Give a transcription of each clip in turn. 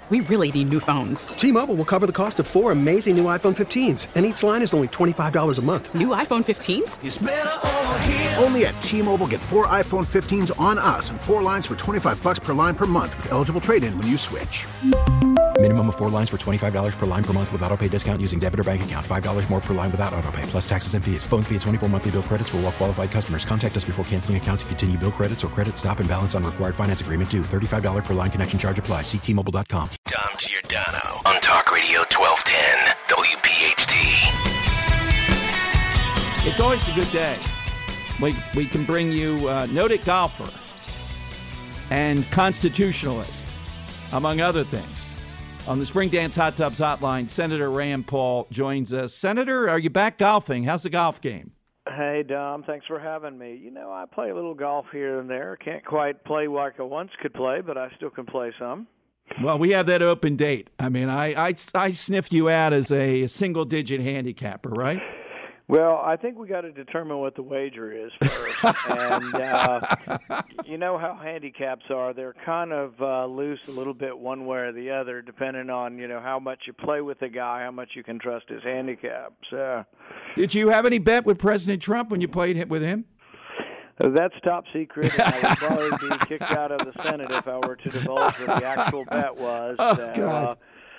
We really need new phones. T-Mobile will cover the cost of 4 amazing new iPhone 15s, and each line is only $25 a month. New iPhone 15s? It's better over here. Only at T-Mobile, get 4 iPhone 15s on us and 4 lines for $25 per line per month with eligible trade-in when you switch. Minimum of 4 lines for $25 per line per month with autopay discount using debit or bank account. $5 more per line without autopay, plus taxes and fees. Phone fee at 24 monthly bill credits for well-qualified customers. Contact us before canceling account to continue bill credits or credit stop and balance on required finance agreement due. $35 per line connection charge applies. See T-Mobile.com. Dom Giordano on Talk Radio 1210 WPHT. It's always a good day. We can bring you noted golfer and constitutionalist, among other things. On the Spring Dance Hot Tubs Hotline, Senator Rand Paul joins us. Senator, are you back golfing? How's the golf game? Hey, Dom. Thanks for having me. You know, I play a little golf here and there. Can't quite play like I once could play, but I still can play some. Well, we have that open date. I mean, I sniffed you out as a single-digit handicapper, right? Well, I think we got to determine what the wager is first. And you know how handicaps are. They're kind of loose a little bit one way or the other, depending on, how much you play with the guy, how much you can trust his handicaps. Did you have any bet with President Trump when you played with him? That's top secret, and I would probably be kicked out of the Senate if I were to divulge what the actual bet was. Oh, God.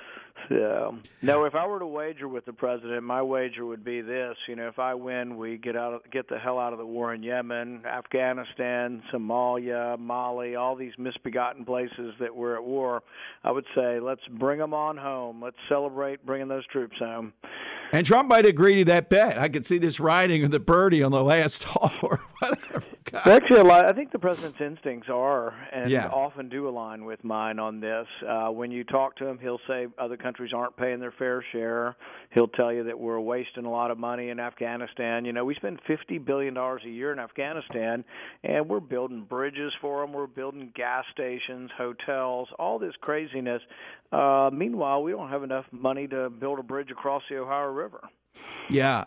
No, if I were to wager with the president, my wager would be this. If I win, we get the hell out of the war in Yemen, Afghanistan, Somalia, Mali, all these misbegotten places that we're at war. I would say, let's bring them on home. Let's celebrate bringing those troops home. And Trump might agree to that bet. I could see this riding of the birdie on the last hole or whatever. God. Actually, I think the president's instincts are and Yeah. often do align with mine on this. When you talk to him, he'll say other countries aren't paying their fair share. He'll tell you that we're wasting a lot of money in Afghanistan. We spend $50 billion a year in Afghanistan, and we're building bridges for them. We're building gas stations, hotels, all this craziness. Meanwhile, we don't have enough money to build a bridge across the Ohio River. Yeah,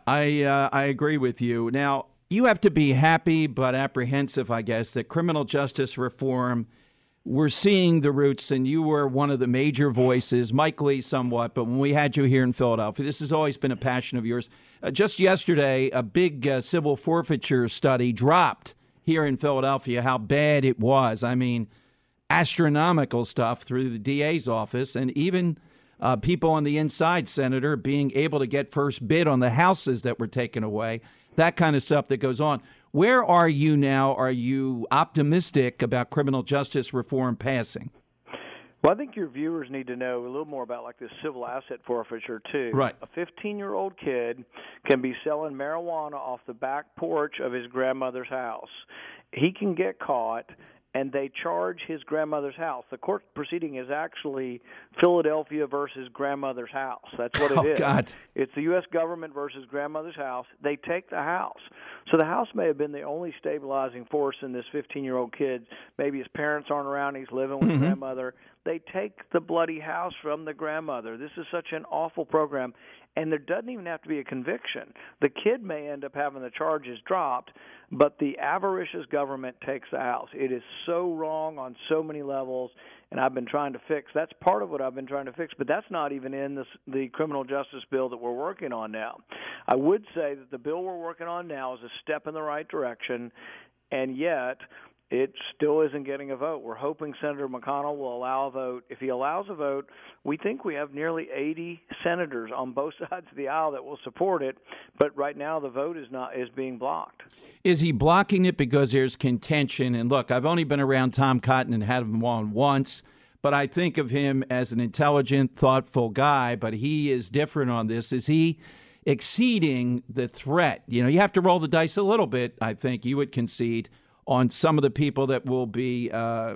I agree with you. Now, you have to be happy but apprehensive, I guess, that criminal justice reform, we're seeing the roots, and you were one of the major voices, Mike Lee somewhat, but when we had you here in Philadelphia, this has always been a passion of yours. Just yesterday, a big civil forfeiture study dropped here in Philadelphia, how bad it was. I mean, astronomical stuff through the DA's office, and even people on the inside, Senator, being able to get first bid on the houses that were taken away. That kind of stuff that goes on. Where are you now? Are you optimistic about criminal justice reform passing? Well, I think your viewers need to know a little more about this civil asset forfeiture, too. Right. A 15-year-old kid can be selling marijuana off the back porch of his grandmother's house. He can get caught, and they charge his grandmother's house. The court proceeding is actually Philadelphia versus grandmother's house. That's what it is. God. It's the U.S. government versus grandmother's house. They take the house. So the house may have been the only stabilizing force in this 15-year-old kid. Maybe his parents aren't around. He's living with grandmother. They take the bloody house from the grandmother. This is such an awful program. And there doesn't even have to be a conviction. The kid may end up having the charges dropped, but the avaricious government takes the house. It is so wrong on so many levels, and I've been trying to fix. That's part of what I've been trying to fix, but that's not even in the criminal justice bill that we're working on now. I would say that the bill we're working on now is a step in the right direction, and yet it still isn't getting a vote. We're hoping Senator McConnell will allow a vote. If he allows a vote, we think we have nearly 80 senators on both sides of the aisle that will support it. But right now, the vote is being blocked. Is he blocking it because there's contention? And look, I've only been around Tom Cotton and had him on once, but I think of him as an intelligent, thoughtful guy. But he is different on this. Is he exceeding the threat? You have to roll the dice a little bit. I think you would concede on some of the people that will be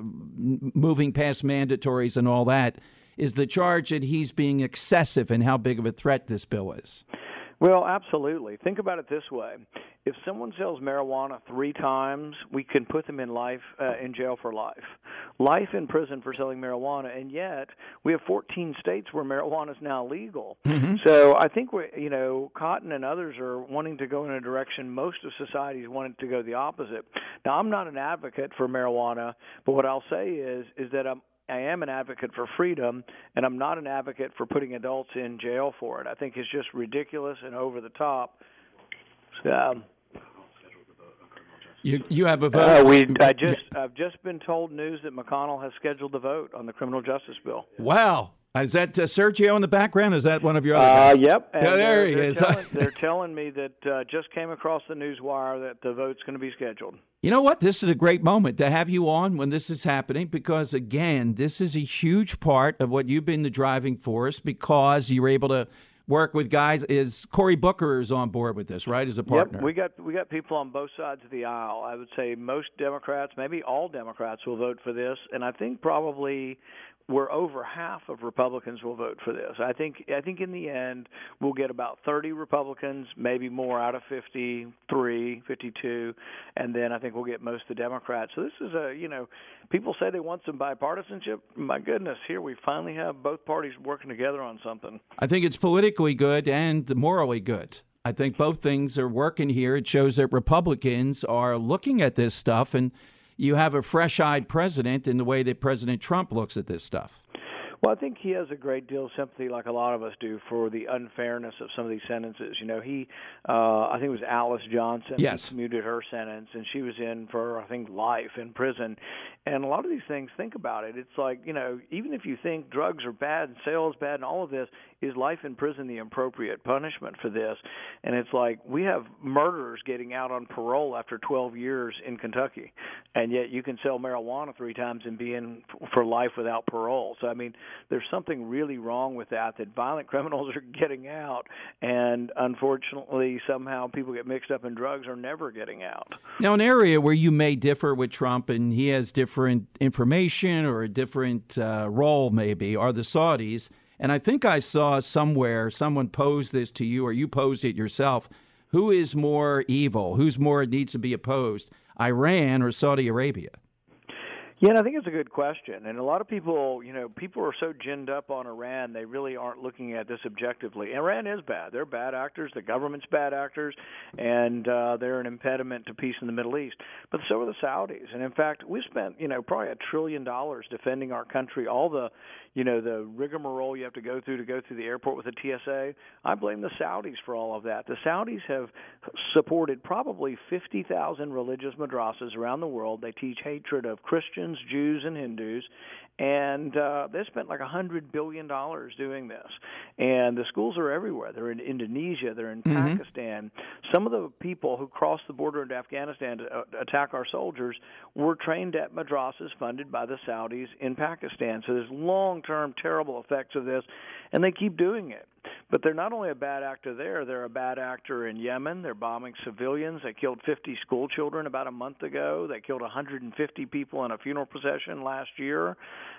moving past mandatories and all that. Is the charge that he's being excessive and how big of a threat this bill is? Well, absolutely. Think about it this way. If someone sells marijuana 3 times, we can put them in jail for life. Life in prison for selling marijuana, and yet we have 14 states where marijuana is now legal. So I think Cotton and others are wanting to go in a direction most of society is wanting to go the opposite. Now, I'm not an advocate for marijuana, but what I'll say is that am an advocate for freedom, and I'm not an advocate for putting adults in jail for it. I think it's just ridiculous and over the top. You have a vote. I've just been told news that McConnell has scheduled the vote on the criminal justice bill. Wow. Is that Sergio in the background? Is that one of your other guys? Yep. And there he is. They're telling me that just came across the news wire that the vote's going to be scheduled. You know what? This is a great moment to have you on when this is happening because, again, this is a huge part of what you've been the driving force because you're able to work with guys. Is Cory Booker is on board with this, right, as a partner? Yep, we got people on both sides of the aisle. I would say most Democrats, maybe all Democrats, will vote for this, and I think probably where over half of Republicans will vote for this. I think in the end we'll get about 30 Republicans, maybe more out of 53, 52, and then I think we'll get most of the Democrats. So this is people say they want some bipartisanship. My goodness, here we finally have both parties working together on something. I think it's politically good and morally good. I think both things are working here. It shows that Republicans are looking at this stuff, and you have a fresh-eyed president in the way that President Trump looks at this stuff. Well, I think he has a great deal of sympathy, like a lot of us do, for the unfairness of some of these sentences. You know, I think it was Alice Johnson who commuted her sentence, and she was in for, I think, life in prison. And a lot of these things, think about it. It's like, even if you think drugs are bad and sales bad and all of this, is life in prison the appropriate punishment for this? And it's like we have murderers getting out on parole after 12 years in Kentucky, and yet you can sell marijuana 3 times and be in for life without parole. So, I mean, there's something really wrong with that violent criminals are getting out, and unfortunately somehow people get mixed up in drugs are never getting out. Now, an area where you may differ with Trump and he has different information or a different role maybe are the Saudis. And I think I saw somewhere someone posed this to you or you posed it yourself. Who is more evil? Who's more needs to be opposed, Iran or Saudi Arabia? Yeah, and I think it's a good question. And a lot of people, people are so ginned up on Iran, they really aren't looking at this objectively. Iran is bad. They're bad actors. The government's bad actors, and they're an impediment to peace in the Middle East. But so are the Saudis. And, in fact, we spent, probably $1 trillion defending our country, all the the rigmarole you have to go through the airport with the TSA. I blame the Saudis for all of that. The Saudis have supported probably 50,000 religious madrasas around the world. They teach hatred of Christians, Jews, and Hindus. And they spent like $100 billion doing this. And the schools are everywhere. They're in Indonesia. They're in Pakistan. Some of the people who crossed the border into Afghanistan to attack our soldiers were trained at madrasas funded by the Saudis in Pakistan. So there's long-term terrible effects of this, and they keep doing it. But they're not only a bad actor there, they're a bad actor in Yemen. They're bombing civilians. They killed 50 school children about a month ago. They killed 150 people in a funeral procession last year.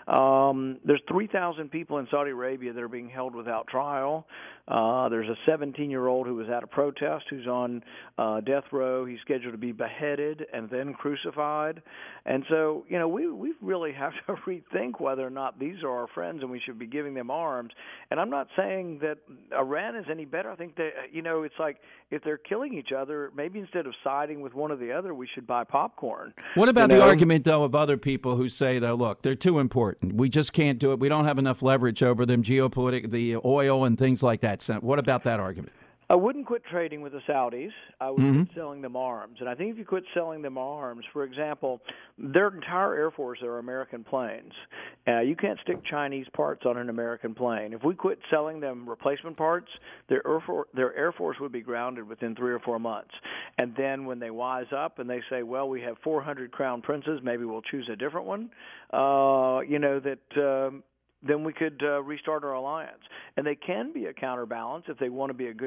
There's 3,000 people in Saudi Arabia that are being held without trial. There's a 17-year-old who was at a protest who's on death row. He's scheduled to be beheaded and then crucified. And so, we really have to rethink whether or not these are our friends and we should be giving them arms. And I'm not saying that Iran is any better. I think that, it's like if they're killing each other, maybe instead of siding with one or the other, we should buy popcorn. What about the argument, though, of other people who say, though, look, they're too important. We just can't do it. We don't have enough leverage over them, geopolitical, the oil and things like that. So what about that argument? I wouldn't quit trading with the Saudis. I would quit selling them arms. And I think if you quit selling them arms, for example, their entire Air Force are American planes. You can't stick Chinese parts on an American plane. If we quit selling them replacement parts, their Air Force would be grounded within 3 or 4 months. And then when they wise up and they say, well, we have 400 Crown Princes, maybe we'll choose a different one, then we could restart our alliance. And they can be a counterbalance if they want to be a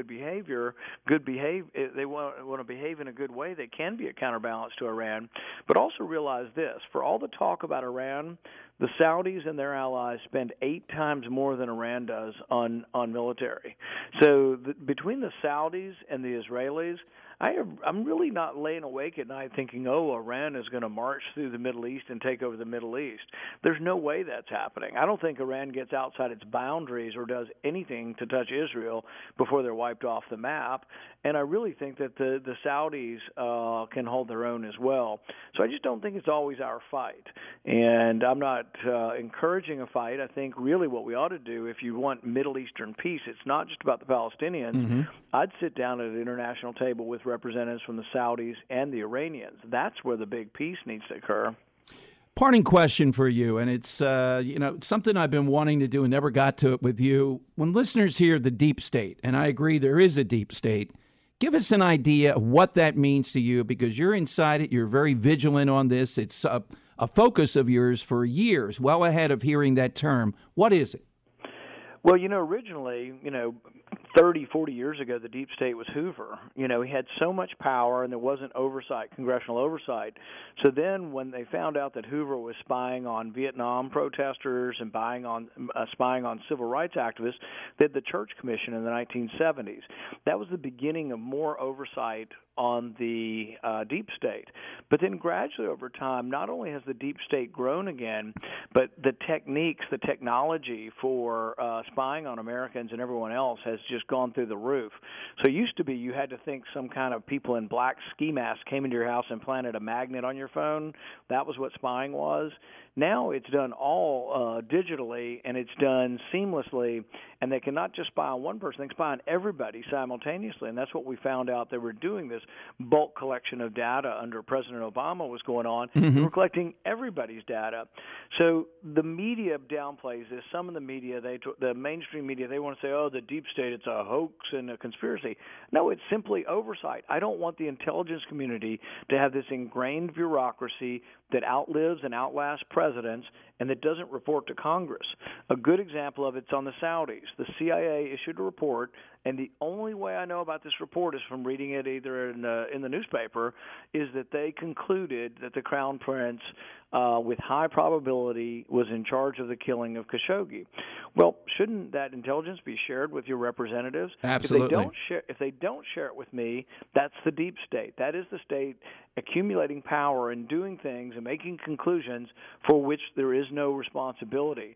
if they want to behave in a good way, they can be a counterbalance to Iran. But also realize this, for all the talk about Iran, the Saudis and their allies spend 8 times more than Iran does on military. So between the Saudis and the Israelis, I'm really not laying awake at night thinking, Iran is going to march through the Middle East and take over the Middle East. There's no way that's happening. I don't think Iran gets outside its boundaries or does anything to touch Israel before they're wiped off the map. And I really think that the Saudis can hold their own as well. So I just don't think it's always our fight. And I'm not encouraging a fight. I think really what we ought to do, if you want Middle Eastern peace, it's not just about the Palestinians. Mm-hmm. I'd sit down at an international table with representatives from the Saudis and the Iranians. That's where the big peace needs to occur. Parting question for you, and it's something I've been wanting to do and never got to it with you. When listeners hear the deep state, and I agree there is a deep state, give us an idea of what that means to you, because you're inside it. You're very vigilant on this. It's a focus of yours for years, well ahead of hearing that term. What is it? Well, originally, 30, 40 years ago, the deep state was Hoover. He had so much power, and there wasn't oversight, congressional oversight. So then when they found out that Hoover was spying on Vietnam protesters and spying on civil rights activists, they had the Church Commission in the 1970s. That was the beginning of more oversight on the deep state. But then gradually over time, not only has the deep state grown again, but the techniques, the technology for spying on Americans and everyone else has just gone through the roof. So it used to be you had to think some kind of people in black ski masks came into your house and planted a magnet on your phone. That was what spying was. Now it's done all digitally, and it's done seamlessly, and they can not just spy on one person, they can spy on everybody simultaneously, and that's what we found out. They were doing this bulk collection of data under President Obama was going on. Mm-hmm. They were collecting everybody's data. So the media downplays this. Some of the media, the mainstream media, they want to say, oh, the deep state, it's a hoax and a conspiracy. No, it's simply oversight. I don't want the intelligence community to have this ingrained bureaucracy that outlives and outlasts presidents and that doesn't report to Congress. A good example of it's on the Saudis. The CIA issued a report, and the only way I know about this report is from reading it either in the newspaper, is that they concluded that the Crown Prince, with high probability, was in charge of the killing of Khashoggi. Well, shouldn't that intelligence be shared with your representatives? Absolutely. If they don't share it with me, that's the deep state. That is the state accumulating power and doing things and making conclusions for which there is no responsibility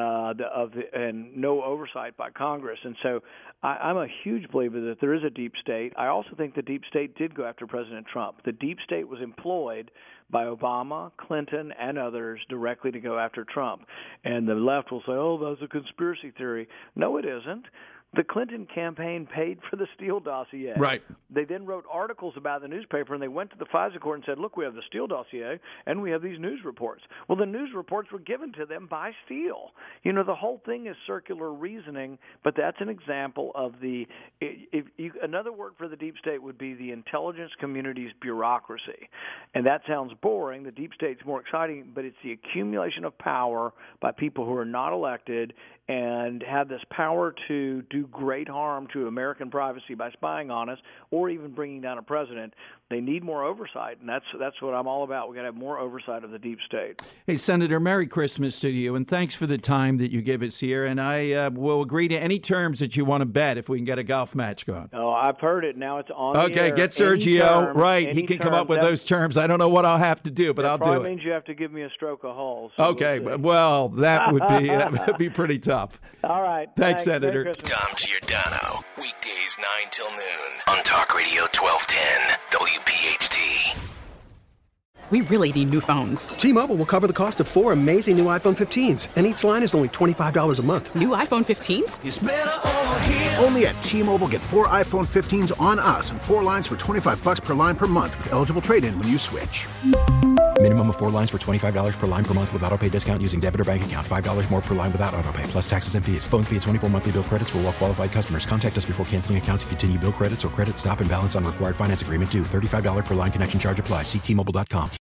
and no oversight by Congress. And so I'm a huge believer that there is a deep state. I also think the deep state did go after President Trump. The deep state was employed by Obama, Clinton, and others directly to go after Trump. And the left will say, oh, that's a conspiracy theory. No, it isn't. The Clinton campaign paid for the Steele dossier. Right. They then wrote articles about the newspaper, and they went to the FISA court and said, look, we have the Steele dossier, and we have these news reports. Well, the news reports were given to them by Steele. The whole thing is circular reasoning, but that's an example of another word for the deep state would be the intelligence community's bureaucracy. And that sounds boring. The deep state's more exciting, but it's the accumulation of power by people who are not elected and have this power to do great harm to American privacy by spying on us or even bringing down a president. They need more oversight, and that's what I'm all about. We've got to have more oversight of the deep state. Hey, Senator, Merry Christmas to you, and thanks for the time that you give us here. And I will agree to any terms that you want to bet if we can get a golf match going. Oh, I've heard it. Now it's on the Okay, air. get Sergio. Right, he can come up with That those terms. I don't know what I'll have to do, but I'll do it. Probably means you have to give me a stroke of holes. So Okay, we'll see. well, that would be pretty tough. All right. Thanks, Merry Senator. Christmas. Dom Giordano, weekdays 9 till noon on Talk Radio 1210 WPHT. We really need new phones. T-Mobile will cover the cost of 4 amazing new iPhone 15s, and each line is only $25 a month. New iPhone 15s? It's better over here. Only at T-Mobile, get 4 iPhone 15s on us and 4 lines for $25 per line per month with eligible trade-in when you switch. Minimum of 4 lines for $25 per line per month with autopay discount using debit or bank account. $5 more per line without autopay, plus taxes and fees. Phone fee at 24 monthly bill credits for well-qualified customers. Contact us before canceling account to continue bill credits or credit stop and balance on required finance agreement due. $35 per line connection charge applies. See T-Mobile.com.